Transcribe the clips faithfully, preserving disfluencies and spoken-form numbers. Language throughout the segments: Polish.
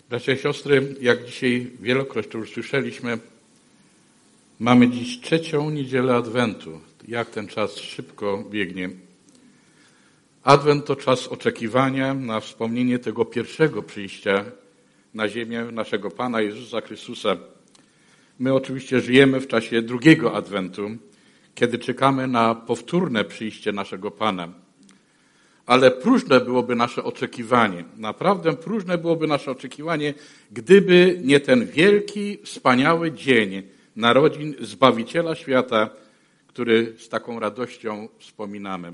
Bracia i siostry, jak dzisiaj wielokrotnie już słyszeliśmy, mamy dziś trzecią niedzielę Adwentu. Jak ten czas szybko biegnie. Adwent to czas oczekiwania na wspomnienie tego pierwszego przyjścia na ziemię naszego Pana Jezusa Chrystusa. My oczywiście żyjemy w czasie drugiego Adwentu, kiedy czekamy na powtórne przyjście naszego Pana. Ale próżne byłoby nasze oczekiwanie, naprawdę próżne byłoby nasze oczekiwanie, gdyby nie ten wielki, wspaniały dzień narodzin Zbawiciela świata, który z taką radością wspominamy.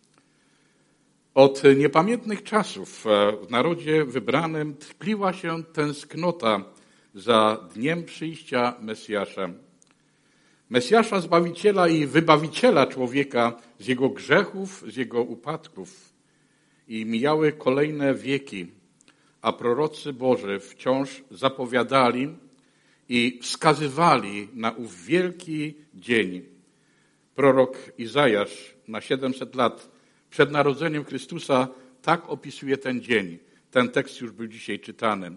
Od niepamiętnych czasów w narodzie wybranym tkliła się tęsknota za dniem przyjścia Mesjasza. Mesjasza, Zbawiciela i Wybawiciela człowieka z jego grzechów, z jego upadków. I mijały kolejne wieki, a prorocy Boży wciąż zapowiadali i wskazywali na ów wielki dzień. Prorok Izajasz na siedemset lat przed narodzeniem Chrystusa tak opisuje ten dzień. Ten tekst już był dzisiaj czytany.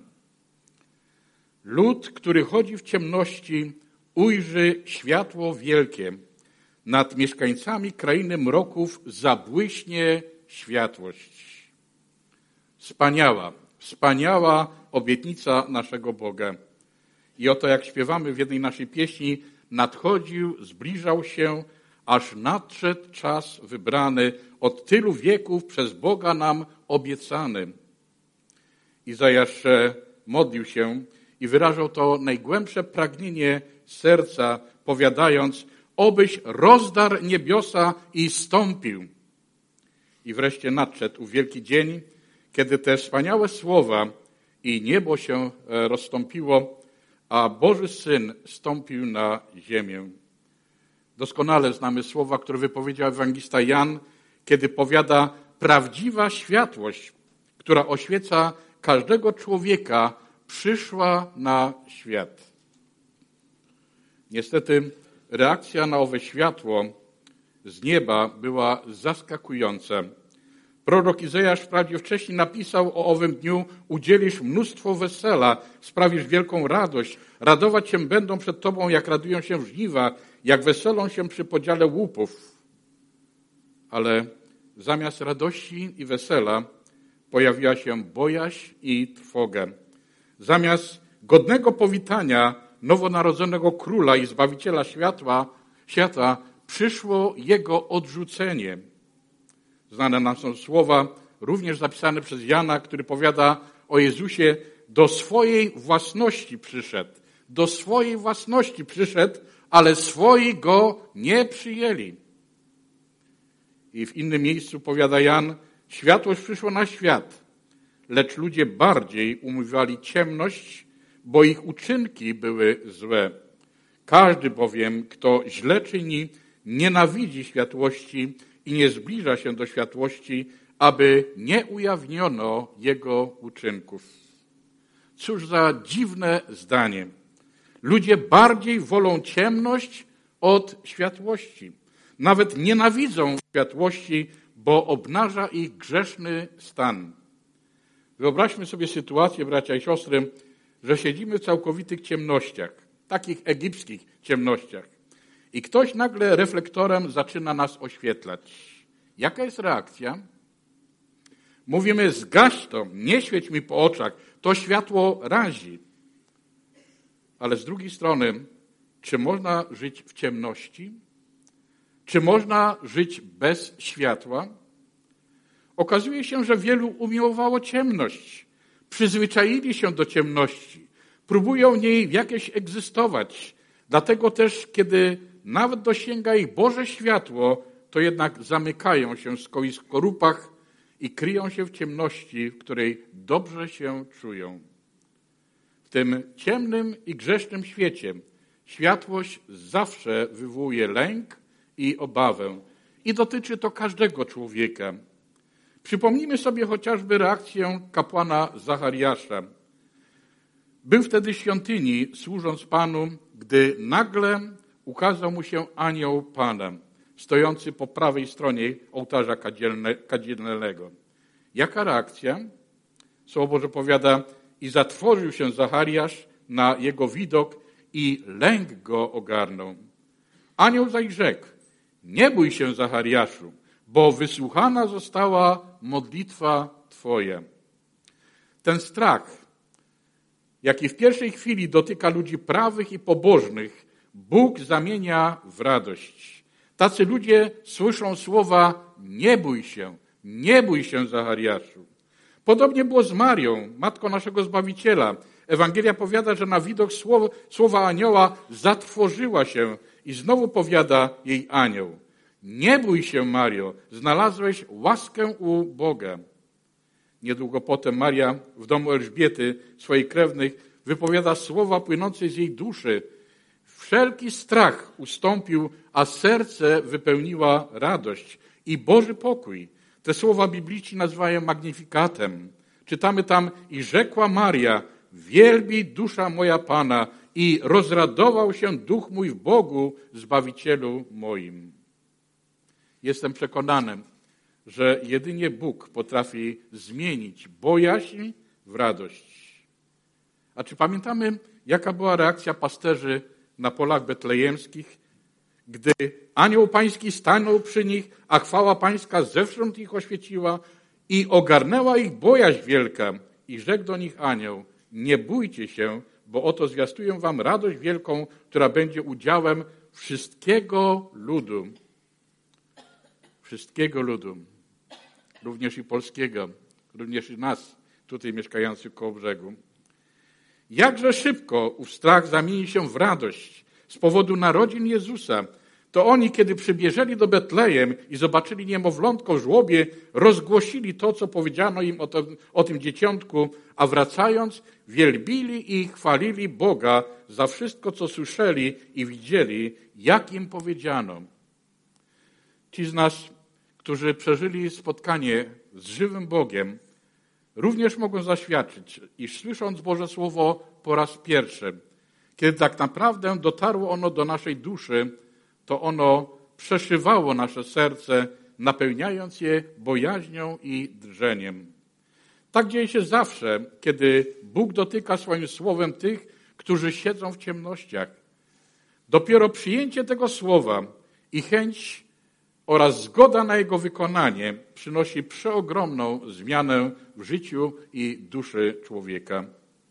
Lud, który chodzi w ciemności, ujrzy światło wielkie. Nad mieszkańcami krainy mroków zabłyśnie światłość. Wspaniała, wspaniała obietnica naszego Boga. I oto jak śpiewamy w jednej naszej pieśni, nadchodził, zbliżał się, aż nadszedł czas wybrany, od tylu wieków przez Boga nam obiecany. Izajasz modlił się i wyrażał to najgłębsze pragnienie serca, powiadając, obyś rozdarł niebiosa i stąpił. I wreszcie nadszedł ów wielki dzień, kiedy te wspaniałe słowa i niebo się rozstąpiło, a Boży Syn stąpił na ziemię. Doskonale znamy słowa, które wypowiedział ewangelista Jan, kiedy powiada, prawdziwa światłość, która oświeca każdego człowieka, przyszła na świat. Niestety reakcja na owe światło z nieba była zaskakująca. Prorok Izajasz wprawdzie wcześniej napisał o owym dniu, udzielisz mnóstwo wesela, sprawisz wielką radość, radować się będą przed Tobą, jak radują się żniwa, jak weselą się przy podziale łupów. Ale zamiast radości i wesela pojawiła się bojaźń i trwoga. Zamiast godnego powitania nowonarodzonego króla i Zbawiciela światła, świata przyszło jego odrzucenie. Znane nam są słowa, również zapisane przez Jana, który powiada o Jezusie, do swojej własności przyszedł. Do swojej własności przyszedł, ale swoi go nie przyjęli. I w innym miejscu powiada Jan, światłość przyszła na świat, lecz ludzie bardziej umiłowali ciemność, bo ich uczynki były złe. Każdy bowiem, kto źle czyni, nienawidzi światłości i nie zbliża się do światłości, aby nie ujawniono jego uczynków. Cóż za dziwne zdanie. Ludzie bardziej wolą ciemność od światłości. Nawet nienawidzą światłości, bo obnaża ich grzeszny stan. Wyobraźmy sobie sytuację, bracia i siostry, że siedzimy w całkowitych ciemnościach, takich egipskich ciemnościach. I ktoś nagle reflektorem zaczyna nas oświetlać. Jaka jest reakcja? Mówimy, zgaś to, nie świeć mi po oczach, to światło razi. Ale z drugiej strony, czy można żyć w ciemności? Czy można żyć bez światła? Okazuje się, że wielu umiłowało ciemność. Przyzwyczaili się do ciemności. Próbują w niej jakieś egzystować. Dlatego też, kiedy nawet dosięga ich Boże światło, to jednak zamykają się w swoich skorupach i kryją się w ciemności, w której dobrze się czują. W tym ciemnym i grzesznym świecie światłość zawsze wywołuje lęk i obawę. I dotyczy to każdego człowieka. Przypomnijmy sobie chociażby reakcję kapłana Zachariasza. Był wtedy w świątyni, służąc Panu, gdy nagle ukazał mu się anioł Pana, stojący po prawej stronie ołtarza kadzielnego. Jaka reakcja? Słowo Boże powiada, i zatrwożył się Zachariasz na jego widok i lęk go ogarnął. Anioł zaś rzekł: nie bój się, Zachariaszu, bo wysłuchana została modlitwa twoja. Ten strach, jaki w pierwszej chwili dotyka ludzi prawych i pobożnych, Bóg zamienia w radość. Tacy ludzie słyszą słowa: nie bój się, nie bój się, Zachariaszu. Podobnie było z Marią, matką naszego Zbawiciela. Ewangelia powiada, że na widok słowa, słowa anioła zatrwożyła się i znowu powiada jej anioł: nie bój się, Mario, znalazłeś łaskę u Boga. Niedługo potem Maria w domu Elżbiety, swojej krewnych, wypowiada słowa płynące z jej duszy. Wszelki strach ustąpił, a serce wypełniła radość i Boży pokój. Te słowa biblijni nazywają magnifikatem. Czytamy tam: i rzekła Maria: wielbi dusza moja Pana i rozradował się duch mój w Bogu, Zbawicielu moim. Jestem przekonany, że jedynie Bóg potrafi zmienić bojaźń w radość. A czy pamiętamy, jaka była reakcja pasterzy na polach betlejemskich, gdy anioł pański stanął przy nich, a chwała pańska zewsząd ich oświeciła i ogarnęła ich bojaźń wielka? I rzekł do nich anioł: nie bójcie się, bo oto zwiastuję wam radość wielką, która będzie udziałem wszystkiego ludu. Wszystkiego ludu. Również i polskiego, również i nas, tutaj mieszkających koło brzegu. Jakże szybko ów strach zamieni się w radość z powodu narodzin Jezusa. To oni, kiedy przybieżeli do Betlejem i zobaczyli niemowlątko w żłobie, rozgłosili to, co powiedziano im o, to, o tym dzieciątku, a wracając wielbili i chwalili Boga za wszystko, co słyszeli i widzieli, jak im powiedziano. Ci z nas, którzy przeżyli spotkanie z żywym Bogiem, również mogą zaświadczyć, iż słysząc Boże Słowo po raz pierwszy, kiedy tak naprawdę dotarło ono do naszej duszy, to ono przeszywało nasze serce, napełniając je bojaźnią i drżeniem. Tak dzieje się zawsze, kiedy Bóg dotyka swoim słowem tych, którzy siedzą w ciemnościach. Dopiero przyjęcie tego słowa i chęć oraz zgoda na jego wykonanie przynosi przeogromną zmianę w życiu i duszy człowieka.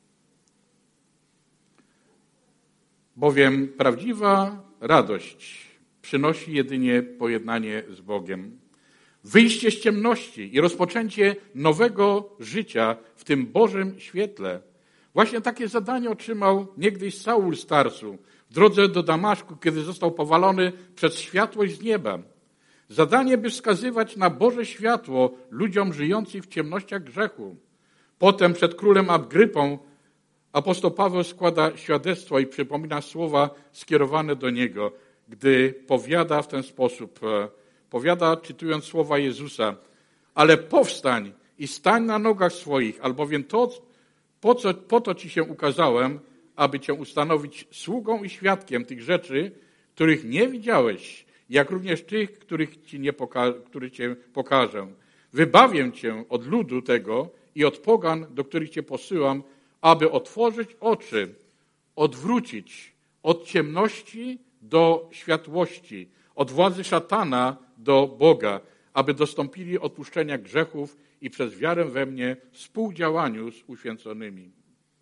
Bowiem prawdziwa radość przynosi jedynie pojednanie z Bogiem. Wyjście z ciemności i rozpoczęcie nowego życia w tym Bożym świetle. Właśnie takie zadanie otrzymał niegdyś Saul z Tarsu w drodze do Damaszku, kiedy został powalony przez światłość z nieba. Zadanie, by wskazywać na Boże światło ludziom żyjącym w ciemnościach grzechu. Potem przed królem Agrypą apostoł Paweł składa świadectwo i przypomina słowa skierowane do niego, gdy powiada w ten sposób, powiada, czytując słowa Jezusa: ale powstań i stań na nogach swoich, albowiem to, po, co, po to ci się ukazałem, aby cię ustanowić sługą i świadkiem tych rzeczy, których nie widziałeś, jak również tych, których ci nie poka- których cię pokażę. Wybawię cię od ludu tego i od pogan, do których cię posyłam, aby otworzyć oczy, odwrócić od ciemności do światłości, od władzy szatana do Boga, aby dostąpili odpuszczenia grzechów i przez wiarę we mnie współdziałaniu z uświęconymi.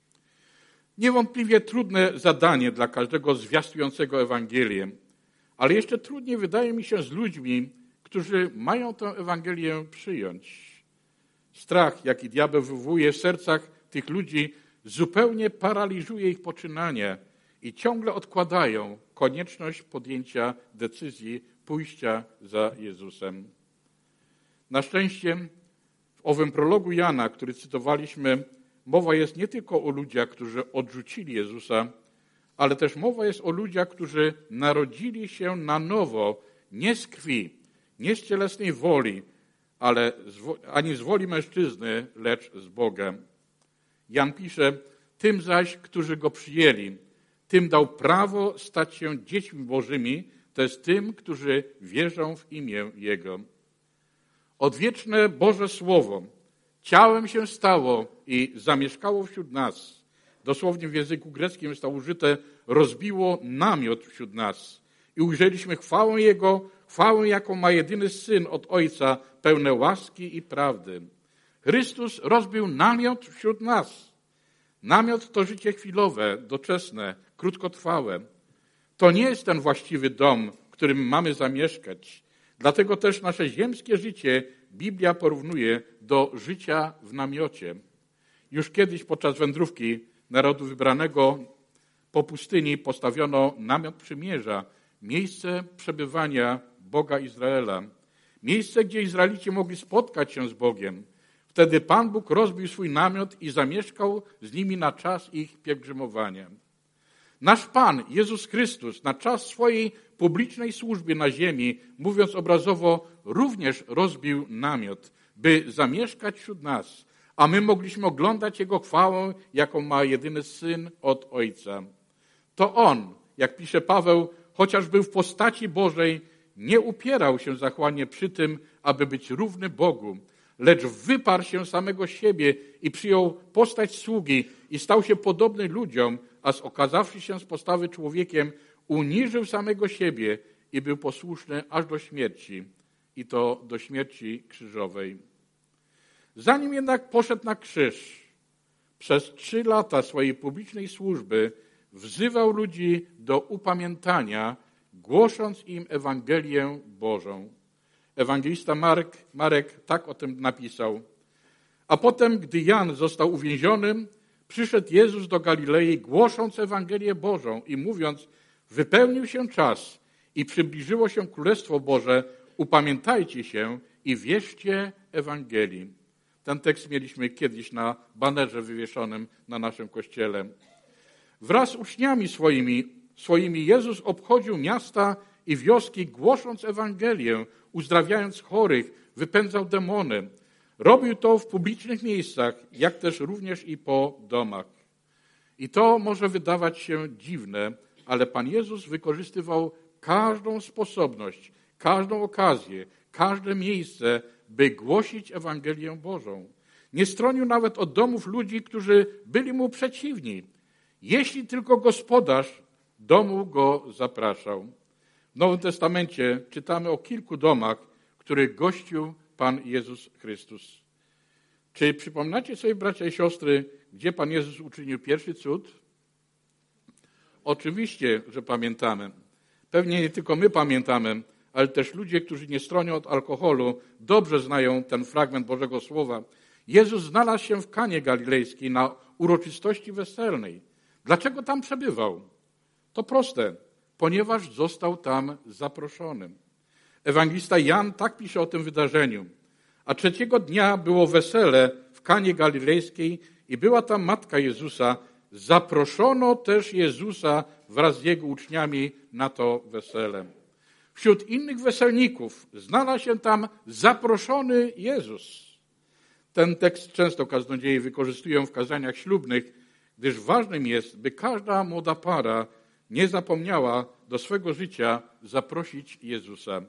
Niewątpliwie trudne zadanie dla każdego zwiastującego Ewangelię, ale jeszcze trudniej wydaje mi się z ludźmi, którzy mają tę Ewangelię przyjąć. Strach, jaki diabeł wywołuje w sercach tych ludzi, zupełnie paraliżuje ich poczynania i ciągle odkładają konieczność podjęcia decyzji pójścia za Jezusem. Na szczęście w owym prologu Jana, który cytowaliśmy, mowa jest nie tylko o ludziach, którzy odrzucili Jezusa, ale też mowa jest o ludziach, którzy narodzili się na nowo, nie z krwi, nie z cielesnej woli, ale z, ani z woli mężczyzny, lecz z Boga. Jan pisze: tym zaś, którzy Go przyjęli, tym dał prawo stać się dziećmi Bożymi, to jest tym, którzy wierzą w imię Jego. Odwieczne Boże Słowo ciałem się stało i zamieszkało wśród nas. Dosłownie w języku greckim jest to użyte, rozbiło namiot wśród nas. I ujrzeliśmy chwałę Jego, chwałę, jaką ma jedyny Syn od Ojca, pełne łaski i prawdy. Chrystus rozbił namiot wśród nas. Namiot to życie chwilowe, doczesne, krótkotrwałe. To nie jest ten właściwy dom, w którym mamy zamieszkać. Dlatego też nasze ziemskie życie Biblia porównuje do życia w namiocie. Już kiedyś podczas wędrówki narodu wybranego po pustyni postawiono namiot przymierza, miejsce przebywania Boga Izraela, miejsce, gdzie Izraelici mogli spotkać się z Bogiem. Wtedy Pan Bóg rozbił swój namiot i zamieszkał z nimi na czas ich pielgrzymowania. Nasz Pan, Jezus Chrystus, na czas swojej publicznej służby na ziemi, mówiąc obrazowo, również rozbił namiot, by zamieszkać wśród nas, a my mogliśmy oglądać Jego chwałę, jaką ma jedyny Syn od Ojca. To On, jak pisze Paweł, chociaż był w postaci Bożej, nie upierał się zachłannie przy tym, aby być równy Bogu, lecz wyparł się samego siebie i przyjął postać sługi i stał się podobny ludziom, a okazawszy się z postawy człowiekiem, uniżył samego siebie i był posłuszny aż do śmierci, i to do śmierci krzyżowej. Zanim jednak poszedł na krzyż, przez trzy lata swojej publicznej służby wzywał ludzi do upamiętania, głosząc im Ewangelię Bożą. Ewangelista Marek, Marek tak o tym napisał. A potem, gdy Jan został uwięziony, przyszedł Jezus do Galilei, głosząc Ewangelię Bożą i mówiąc, wypełnił się czas i przybliżyło się Królestwo Boże, upamiętajcie się i wierzcie Ewangelii. Ten tekst mieliśmy kiedyś na banerze wywieszonym na naszym kościele. Wraz z uczniami swoimi, swoimi Jezus obchodził miasta i wioski, głosząc Ewangelię, uzdrawiając chorych, wypędzał demony. Robił to w publicznych miejscach, jak też również i po domach. I to może wydawać się dziwne, ale Pan Jezus wykorzystywał każdą sposobność, każdą okazję, każde miejsce, by głosić Ewangelię Bożą. Nie stronił nawet od domów ludzi, którzy byli mu przeciwni. Jeśli tylko gospodarz domu go zapraszał. W Nowym Testamencie czytamy o kilku domach, w których gościł Pan Jezus Chrystus. Czy przypominacie sobie, bracia i siostry, gdzie Pan Jezus uczynił pierwszy cud? Oczywiście, że pamiętamy. Pewnie nie tylko my pamiętamy, ale też ludzie, którzy nie stronią od alkoholu, dobrze znają ten fragment Bożego Słowa. Jezus znalazł się w Kanie Galilejskiej na uroczystości weselnej. Dlaczego tam przebywał? To proste, ponieważ został tam zaproszony. Ewangelista Jan tak pisze o tym wydarzeniu. A trzeciego dnia było wesele w Kanie Galilejskiej i była tam matka Jezusa. Zaproszono też Jezusa wraz z jego uczniami na to wesele. Wśród innych weselników znalazł się tam zaproszony Jezus. Ten tekst często kaznodzieje wykorzystują w kazaniach ślubnych, gdyż ważnym jest, by każda młoda para nie zapomniała do swego życia zaprosić Jezusa.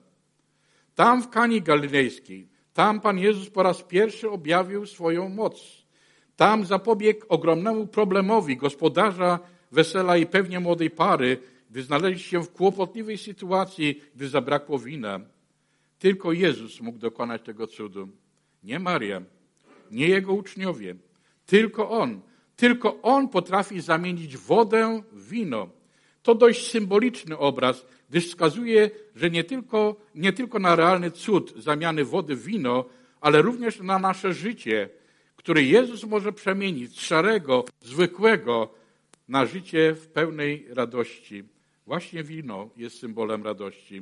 Tam w Kanii Galilejskiej, tam Pan Jezus po raz pierwszy objawił swoją moc. Tam zapobiegł ogromnemu problemowi gospodarza wesela i pewnie młodej pary, gdy znaleźli się w kłopotliwej sytuacji, gdy zabrakło wina. Tylko Jezus mógł dokonać tego cudu. Nie Maria, nie Jego uczniowie. Tylko On. Tylko On potrafi zamienić wodę w wino. To dość symboliczny obraz, gdyż wskazuje, że nie tylko, nie tylko na realny cud zamiany wody w wino, ale również na nasze życie, które Jezus może przemienić z szarego, zwykłego na życie w pełnej radości. Właśnie wino jest symbolem radości.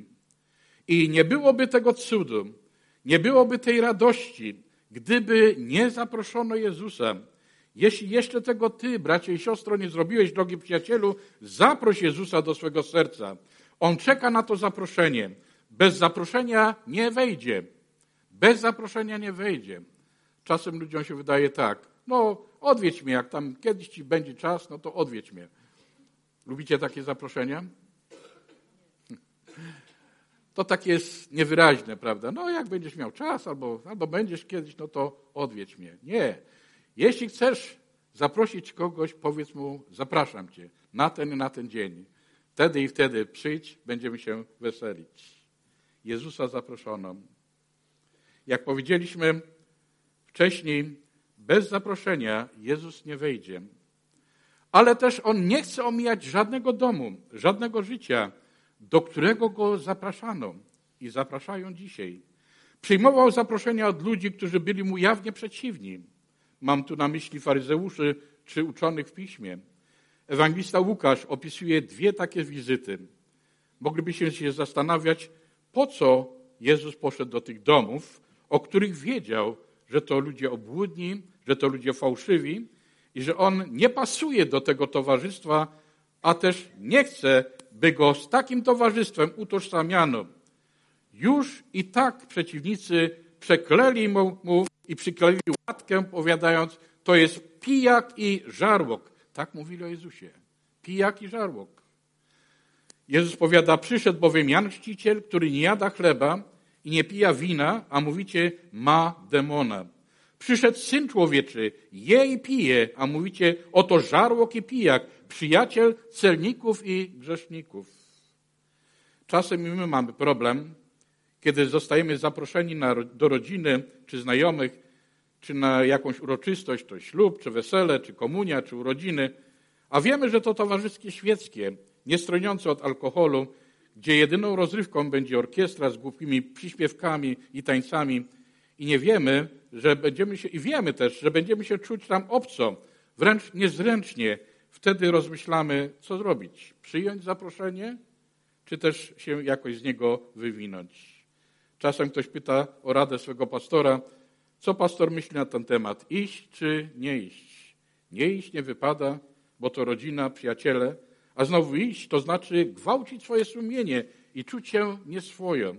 I nie byłoby tego cudu, nie byłoby tej radości, gdyby nie zaproszono Jezusa. Jeśli jeszcze tego ty, bracie i siostro, nie zrobiłeś, drogi przyjacielu, zaproś Jezusa do swego serca. On czeka na to zaproszenie. Bez zaproszenia nie wejdzie. Bez zaproszenia nie wejdzie. Czasem ludziom się wydaje tak, no odwiedź mnie, jak tam kiedyś ci będzie czas, no to odwiedź mnie. Lubicie takie zaproszenia? to takie jest niewyraźne, prawda? No jak będziesz miał czas albo, albo będziesz kiedyś, no to odwiedź mnie. Nie. Jeśli chcesz zaprosić kogoś, powiedz mu, zapraszam cię na ten i na ten dzień. Wtedy i wtedy przyjdź, będziemy się weselić. Jezusa zaproszono. Jak powiedzieliśmy wcześniej, bez zaproszenia Jezus nie wejdzie. Ale też On nie chce omijać żadnego domu, żadnego życia, do którego Go zapraszano i zapraszają dzisiaj. Przyjmował zaproszenia od ludzi, którzy byli Mu jawnie przeciwni. Mam tu na myśli faryzeuszy czy uczonych w piśmie. Ewangelista Łukasz opisuje dwie takie wizyty. Moglibyśmy się zastanawiać, po co Jezus poszedł do tych domów, o których wiedział, że to ludzie obłudni, że to ludzie fałszywi i że On nie pasuje do tego towarzystwa, a też nie chce, by Go z takim towarzystwem utożsamiano. Już i tak przeciwnicy przekleli Mu i przykleili łatkę, powiadając, to jest pijak i żarłok. Tak mówili o Jezusie. Pijak i żarłok. Jezus powiada, przyszedł bowiem Jan Chrzciciel, który nie jada chleba i nie pija wina, a mówicie, ma demona. Przyszedł Syn Człowieczy, je i pije, a mówicie, oto żarłok i pijak, przyjaciel celników i grzeszników. Czasem i my mamy problem, kiedy zostajemy zaproszeni na, do rodziny, czy znajomych, czy na jakąś uroczystość, to ślub, czy wesele, czy komunia, czy urodziny, a wiemy, że to towarzyskie świeckie, nie stroniące od alkoholu, gdzie jedyną rozrywką będzie orkiestra z głupimi przyśpiewkami i tańcami i nie wiemy, że będziemy się, i wiemy też, że będziemy się czuć tam obco, wręcz niezręcznie. Wtedy rozmyślamy, co zrobić. Przyjąć zaproszenie, czy też się jakoś z niego wywinąć. Czasem ktoś pyta o radę swego pastora, co pastor myśli na ten temat, iść czy nie iść. Nie iść nie wypada, bo to rodzina, przyjaciele, a znowu iść to znaczy gwałcić swoje sumienie i czuć się nieswojo.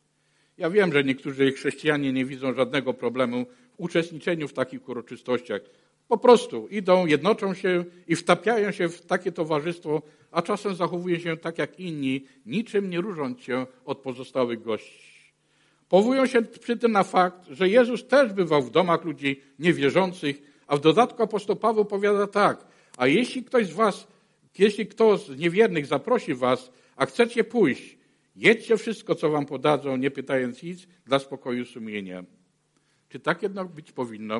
Ja wiem, że niektórzy chrześcijanie nie widzą żadnego problemu w uczestniczeniu w takich uroczystościach. Po prostu idą, jednoczą się i wtapiają się w takie towarzystwo, a czasem zachowują się tak jak inni, niczym nie różniąc się od pozostałych gości. Powołują się przy tym na fakt, że Jezus też bywał w domach ludzi niewierzących, a w dodatku apostoł Paweł powiada tak, a jeśli ktoś z was, jeśli kto z niewiernych zaprosi was, a chcecie pójść, jedźcie wszystko, co wam podadzą, nie pytając nic, dla spokoju sumienia. Czy tak jednak być powinno?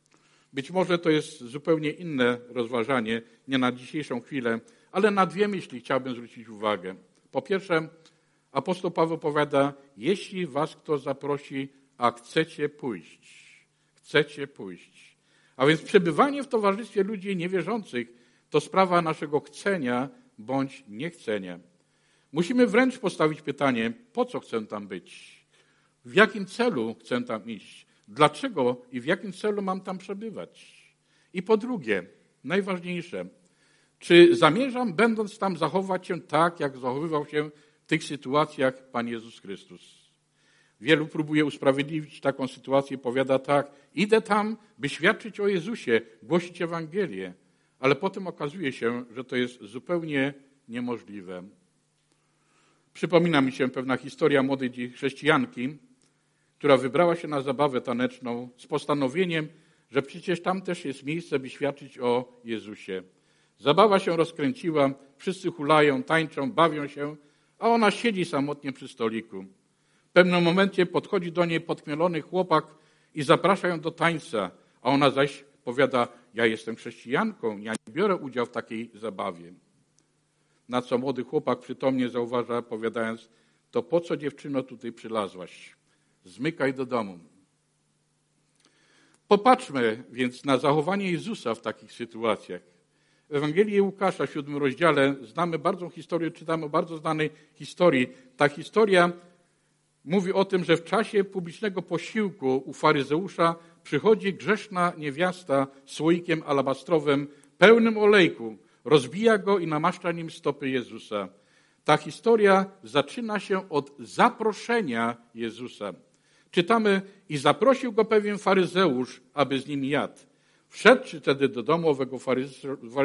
Być może to jest zupełnie inne rozważanie, nie na dzisiejszą chwilę, ale na dwie myśli chciałbym zwrócić uwagę. Po pierwsze, apostoł Paweł powiada, jeśli was kto zaprosi, a chcecie pójść. Chcecie pójść. A więc przebywanie w towarzystwie ludzi niewierzących to sprawa naszego chcenia bądź niechcenia. Musimy wręcz postawić pytanie, po co chcę tam być? W jakim celu chcę tam iść? Dlaczego i w jakim celu mam tam przebywać? I po drugie, najważniejsze, czy zamierzam, będąc tam, zachować się tak, jak zachowywał się w tych sytuacjach Pan Jezus Chrystus? Wielu próbuje usprawiedliwić taką sytuację, powiada tak, idę tam, by świadczyć o Jezusie, głosić Ewangelię, ale potem okazuje się, że to jest zupełnie niemożliwe. Przypomina mi się pewna historia młodej chrześcijanki, która wybrała się na zabawę taneczną z postanowieniem, że przecież tam też jest miejsce, by świadczyć o Jezusie. Zabawa się rozkręciła, wszyscy hulają, tańczą, bawią się, a ona siedzi samotnie przy stoliku. W pewnym momencie podchodzi do niej podchmielony chłopak i zaprasza ją do tańca, a ona zaś powiada, ja jestem chrześcijanką, ja nie biorę udziału w takiej zabawie. Na co młody chłopak przytomnie zauważa, powiadając, to po co dziewczyno tutaj przylazłaś? Zmykaj do domu. Popatrzmy więc na zachowanie Jezusa w takich sytuacjach. W Ewangelii Łukasza, w siódmym rozdziale, znamy bardzo historię, czytamy o bardzo znanej historii. Ta historia mówi o tym, że w czasie publicznego posiłku u faryzeusza przychodzi grzeszna niewiasta z słoikiem alabastrowym pełnym olejku, rozbija go i namaszcza nim stopy Jezusa. Ta historia zaczyna się od zaproszenia Jezusa. Czytamy, i zaprosił go pewien faryzeusz, aby z nim jadł. Wszedł wtedy do domu owego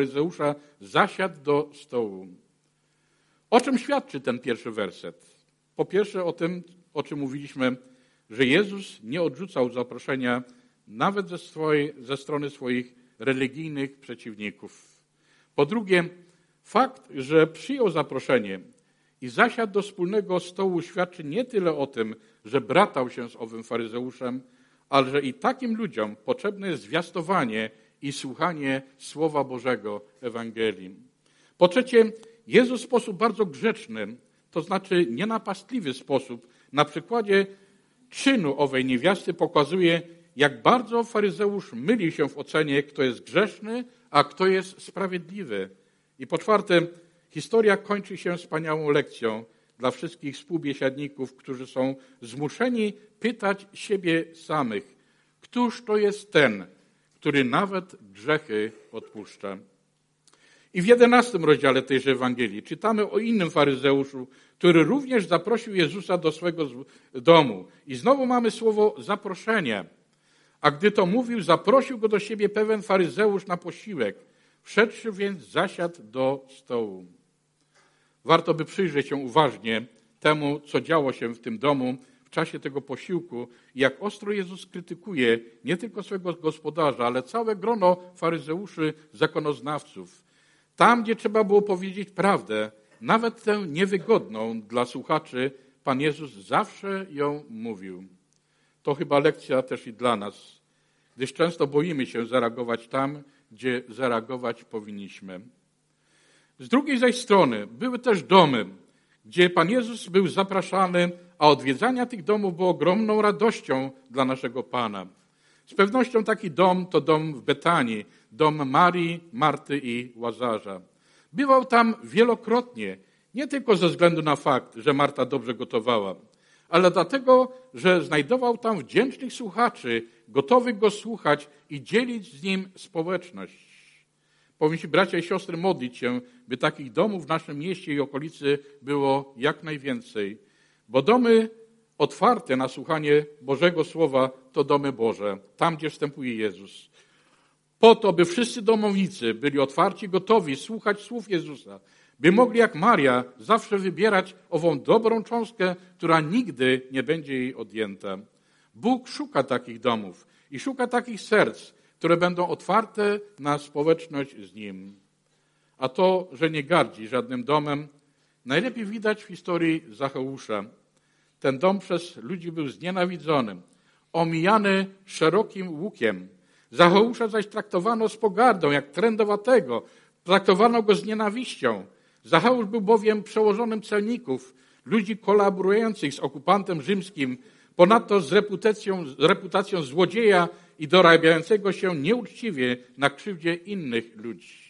faryzeusza, zasiadł do stołu. O czym świadczy ten pierwszy werset? Po pierwsze o tym, o czym mówiliśmy, że Jezus nie odrzucał zaproszenia nawet ze, swojej, ze strony swoich religijnych przeciwników. Po drugie, fakt, że przyjął zaproszenie i zasiadł do wspólnego stołu, świadczy nie tyle o tym, że bratał się z owym faryzeuszem, ale że i takim ludziom potrzebne jest zwiastowanie i słuchanie Słowa Bożego, Ewangelii. Po trzecie, Jezus w sposób bardzo grzeczny, to znaczy nienapastliwy sposób, na przykładzie czynu owej niewiasty pokazuje, jak bardzo faryzeusz myli się w ocenie, kto jest grzeszny, a kto jest sprawiedliwy. I po czwarte, historia kończy się wspaniałą lekcją dla wszystkich współbiesiadników, którzy są zmuszeni pytać siebie samych, któż to jest ten, który nawet grzechy odpuszcza. I w jedenastym rozdziale tejże Ewangelii czytamy o innym faryzeuszu, który również zaprosił Jezusa do swego domu. I znowu mamy słowo zaproszenie. A gdy to mówił, zaprosił go do siebie pewien faryzeusz na posiłek. Wszedłszy więc, zasiadł do stołu. Warto by przyjrzeć się uważnie temu, co działo się w tym domu w czasie tego posiłku i jak ostro Jezus krytykuje nie tylko swego gospodarza, ale całe grono faryzeuszy, zakonoznawców. Tam, gdzie trzeba było powiedzieć prawdę, nawet tę niewygodną dla słuchaczy, Pan Jezus zawsze ją mówił. To chyba lekcja też i dla nas, gdyż często boimy się zareagować tam, gdzie zareagować powinniśmy. Z drugiej zaś strony były też domy, gdzie Pan Jezus był zapraszany, a odwiedzania tych domów było ogromną radością dla naszego Pana. Z pewnością taki dom to dom w Betanii, dom Marii, Marty i Łazarza. Bywał tam wielokrotnie, nie tylko ze względu na fakt, że Marta dobrze gotowała, ale dlatego, że znajdował tam wdzięcznych słuchaczy, gotowych go słuchać i dzielić z nim społeczność. Powinniśmy, bracia i siostry, modlić się, by takich domów w naszym mieście i okolicy było jak najwięcej. Bo domy otwarte na słuchanie Bożego Słowa to domy Boże, tam gdzie wstępuje Jezus. Po to, by wszyscy domownicy byli otwarci, gotowi słuchać słów Jezusa, by mogli jak Maria zawsze wybierać ową dobrą cząstkę, która nigdy nie będzie jej odjęta. Bóg szuka takich domów i szuka takich serc, które będą otwarte na społeczność z Nim. A to, że nie gardzi żadnym domem, najlepiej widać w historii Zacheusza. Ten dom przez ludzi był znienawidzony, omijany szerokim łukiem. Zacheusza zaś traktowano z pogardą, jak trędowatego. Traktowano go z nienawiścią. Zacheusz był bowiem przełożonym celników, ludzi kolaborujących z okupantem rzymskim, ponadto z reputacją, z reputacją złodzieja i dorabiającego się nieuczciwie na krzywdzie innych ludzi.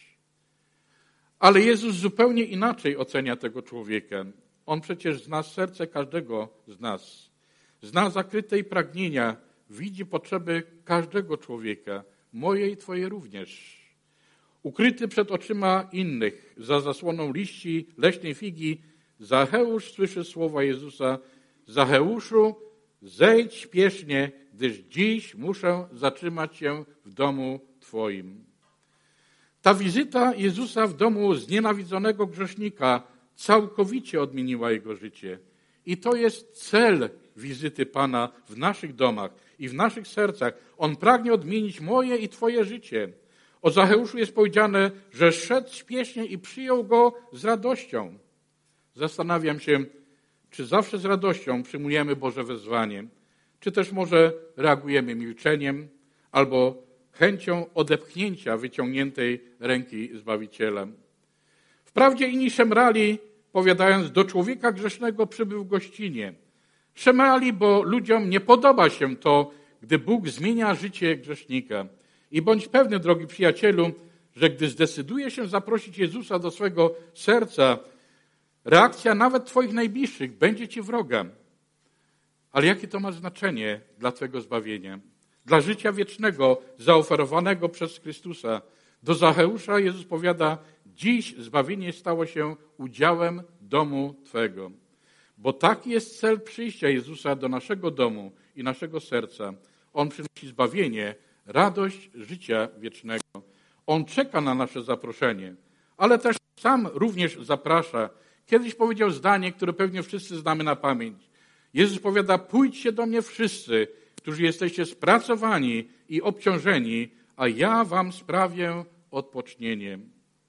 Ale Jezus zupełnie inaczej ocenia tego człowieka. On przecież zna serce każdego z nas. Zna zakryte pragnienia, widzi potrzeby każdego człowieka, moje i twoje również. Ukryty przed oczyma innych, za zasłoną liści leśnej figi, Zacheusz słyszy słowa Jezusa: Zacheuszu, zejdź śpiesznie, gdyż dziś muszę zatrzymać się w domu twoim. Ta wizyta Jezusa w domu znienawidzonego grzesznika całkowicie odmieniła jego życie. I to jest cel wizyty Pana w naszych domach i w naszych sercach. On pragnie odmienić moje i twoje życie. O Zacheuszu jest powiedziane, że szedł śpiesznie i przyjął go z radością. Zastanawiam się, czy zawsze z radością przyjmujemy Boże wezwanie, czy też może reagujemy milczeniem albo chęcią odepchnięcia wyciągniętej ręki Zbawiciela. Wprawdzie inni szemrali, powiadając, do człowieka grzesznego przybył w gościnie. Szemrali, bo ludziom nie podoba się to, gdy Bóg zmienia życie grzesznika. I bądź pewny, drogi przyjacielu, że gdy zdecyduje się zaprosić Jezusa do swego serca, reakcja nawet twoich najbliższych będzie ci wrogiem. Ale jakie to ma znaczenie dla twojego zbawienia? Dla życia wiecznego zaoferowanego przez Chrystusa. Do Zacheusza Jezus powiada: dziś zbawienie stało się udziałem domu twego. Bo taki jest cel przyjścia Jezusa do naszego domu i naszego serca. On przynosi zbawienie, radość życia wiecznego. On czeka na nasze zaproszenie, ale też sam również zaprasza, Kiedyś powiedział zdanie, które pewnie wszyscy znamy na pamięć. Jezus powiada, pójdźcie do mnie wszyscy, którzy jesteście spracowani i obciążeni, a ja wam sprawię odpocznienie.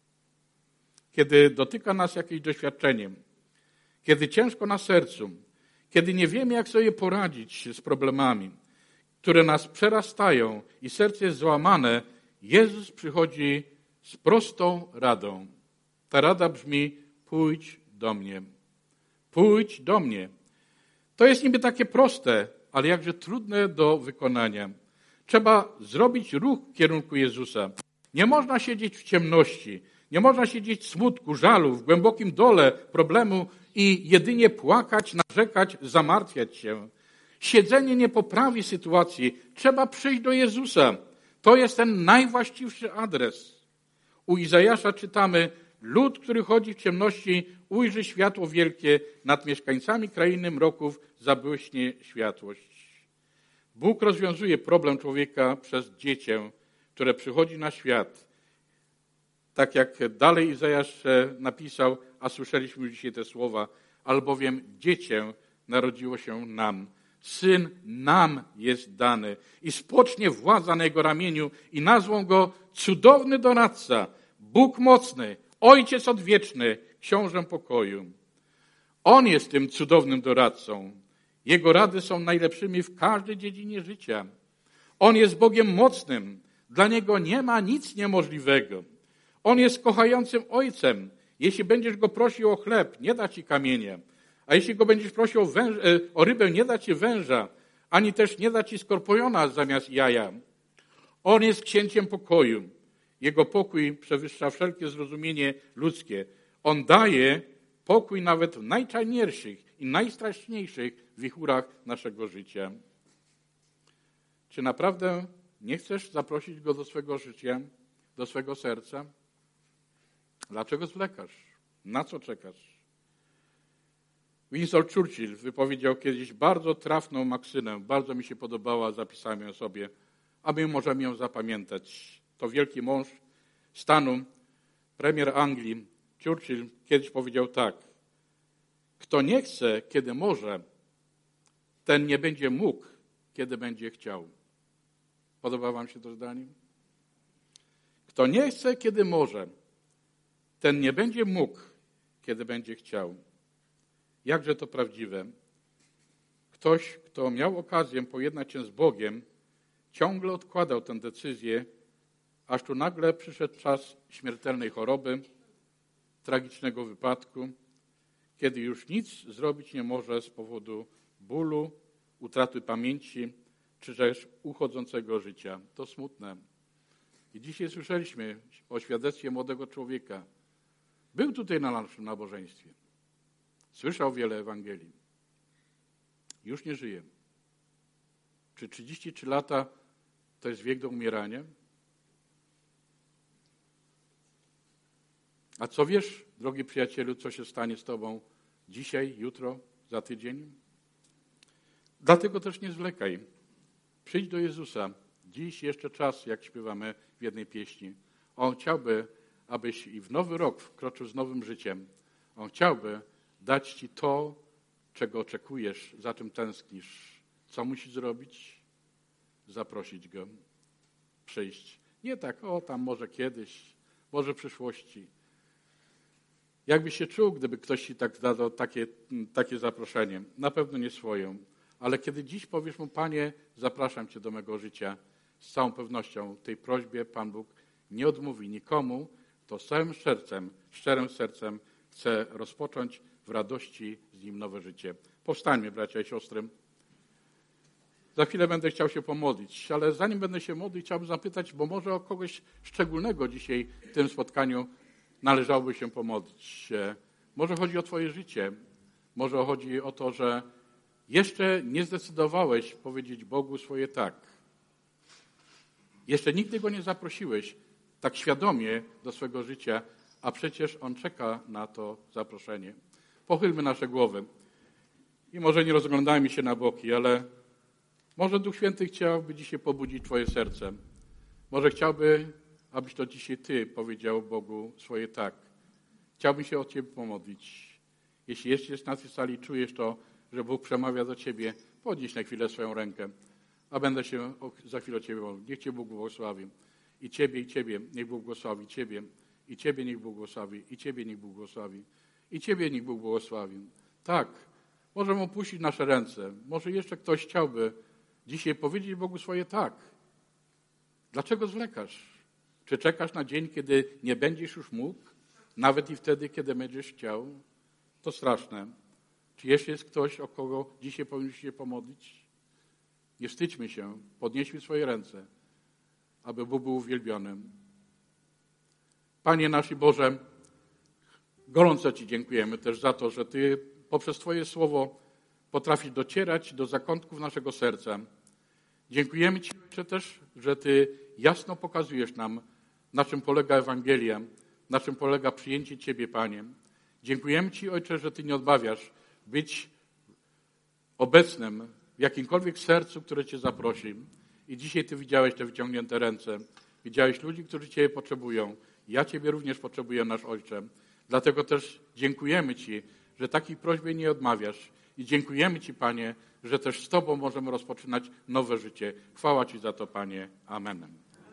Kiedy dotyka nas jakieś doświadczenie, kiedy ciężko na sercu, kiedy nie wiemy, jak sobie poradzić z problemami, które nas przerastają i serce jest złamane, Jezus przychodzi z prostą radą. Ta rada brzmi, pójdź do mnie. Pójdź do mnie. To jest niby takie proste, ale jakże trudne do wykonania. Trzeba zrobić ruch w kierunku Jezusa. Nie można siedzieć w ciemności, nie można siedzieć w smutku, żalu, w głębokim dole problemu i jedynie płakać, narzekać, zamartwiać się. Siedzenie nie poprawi sytuacji. Trzeba przyjść do Jezusa. To jest ten najwłaściwszy adres. U Izajasza czytamy, lud, który chodzi w ciemności, ujrzy światło wielkie, nad mieszkańcami krainy mroków zabłyśnie światłość. Bóg rozwiązuje problem człowieka przez dziecię, które przychodzi na świat. Tak jak dalej Izajasz napisał, a słyszeliśmy dzisiaj te słowa, albowiem dziecię narodziło się nam. Syn nam jest dany i spocznie władza na jego ramieniu i nazwą go cudowny doradca, Bóg mocny, Ojciec odwieczny, książę pokoju. On jest tym cudownym doradcą. Jego rady są najlepszymi w każdej dziedzinie życia. On jest Bogiem mocnym. Dla Niego nie ma nic niemożliwego. On jest kochającym Ojcem. Jeśli będziesz Go prosił o chleb, nie da Ci kamienia. A jeśli Go będziesz prosił o, węż, o rybę, nie da Ci węża. Ani też nie da Ci skorpiona zamiast jaja. On jest księciem pokoju. Jego pokój przewyższa wszelkie zrozumienie ludzkie. On daje pokój nawet w najczarniejszych i najstraszniejszych wichurach naszego życia. Czy naprawdę nie chcesz zaprosić Go do swego życia, do swego serca? Dlaczego zwlekasz? Na co czekasz? Winston Churchill wypowiedział kiedyś bardzo trafną maksymę, bardzo mi się podobała, zapisałem ją sobie, a my możemy ją zapamiętać. To wielki mąż stanu, premier Anglii, Churchill kiedyś powiedział tak: kto nie chce, kiedy może, ten nie będzie mógł, kiedy będzie chciał. Podoba wam się to zdanie? Kto nie chce, kiedy może, ten nie będzie mógł, kiedy będzie chciał. Jakże to prawdziwe. Ktoś, kto miał okazję pojednać się z Bogiem, ciągle odkładał tę decyzję, aż tu nagle przyszedł czas śmiertelnej choroby, tragicznego wypadku, kiedy już nic zrobić nie może z powodu bólu, utraty pamięci, czy też uchodzącego życia. To smutne. I dzisiaj słyszeliśmy o świadectwie młodego człowieka. Był tutaj na naszym nabożeństwie. Słyszał wiele Ewangelii. Już nie żyje. Czy trzydzieści trzy lata to jest wiek do umierania? A co wiesz, drogi przyjacielu, co się stanie z tobą dzisiaj, jutro, za tydzień? Dlatego też nie zwlekaj. Przyjdź do Jezusa. Dziś jeszcze czas, jak śpiewamy w jednej pieśni. On chciałby, abyś i w nowy rok wkroczył z nowym życiem. On chciałby dać ci to, czego oczekujesz, za czym tęsknisz. Co musisz zrobić? Zaprosić Go. Przyjść. Nie tak, o tam może kiedyś, może w przyszłości. Jakbyś się czuł, gdyby ktoś ci tak dał takie, takie zaproszenie? Na pewno nie swoją. Ale kiedy dziś powiesz mu: Panie, zapraszam Cię do mego życia, z całą pewnością tej prośbie Pan Bóg nie odmówi nikomu, kto z całym sercem, szczerym sercem chce rozpocząć w radości z Nim nowe życie. Powstańmy, bracia i siostry. Za chwilę będę chciał się pomodlić, ale zanim będę się modlić, chciałbym zapytać, bo może o kogoś szczególnego dzisiaj w tym spotkaniu należałoby się pomodlić. Może chodzi o Twoje życie, może chodzi o to, że jeszcze nie zdecydowałeś powiedzieć Bogu swoje tak. Jeszcze nigdy Go nie zaprosiłeś tak świadomie do swego życia, a przecież On czeka na to zaproszenie. Pochylmy nasze głowy i może nie rozglądajmy się na boki, ale może Duch Święty chciałby dzisiaj pobudzić Twoje serce. Może chciałby, abyś to dzisiaj Ty powiedział Bogu swoje tak. Chciałbym się o Ciebie pomodlić. Jeśli jeszcze jest na tej sali, czujesz to, że Bóg przemawia do ciebie, podnieś na chwilę swoją rękę, a będę się za chwilę o ciebie modlił. Niech cię Bóg błogosławi. I ciebie, i ciebie niech Bóg błogosławi. Ciebie, i ciebie niech Bóg błogosławi. I ciebie niech Bóg błogosławi. I ciebie niech Bóg błogosławi. Tak, możemy opuścić nasze ręce. Może jeszcze ktoś chciałby dzisiaj powiedzieć Bogu swoje tak. Dlaczego zwlekasz? Czy czekasz na dzień, kiedy nie będziesz już mógł? Nawet i wtedy, kiedy będziesz chciał? To straszne. Czy jeszcze jest ktoś, o kogo dzisiaj powinniśmy się pomodlić? Nie wstydźmy się, podnieśmy swoje ręce, aby Bóg był uwielbiony. Panie nasz i Boże, gorąco Ci dziękujemy też za to, że Ty poprzez Twoje słowo potrafisz docierać do zakątków naszego serca. Dziękujemy Ci też, że Ty jasno pokazujesz nam, na czym polega Ewangelia, na czym polega przyjęcie Ciebie, Panie. Dziękujemy Ci, Ojcze, że Ty nie odmawiasz być obecnym w jakimkolwiek sercu, które Cię zaprosi. I dzisiaj Ty widziałeś te wyciągnięte ręce. Widziałeś ludzi, którzy Ciebie potrzebują. Ja Ciebie również potrzebuję, nasz Ojcze. Dlatego też dziękujemy Ci, że takiej prośbie nie odmawiasz. I dziękujemy Ci, Panie, że też z Tobą możemy rozpoczynać nowe życie. Chwała Ci za to, Panie. Amen.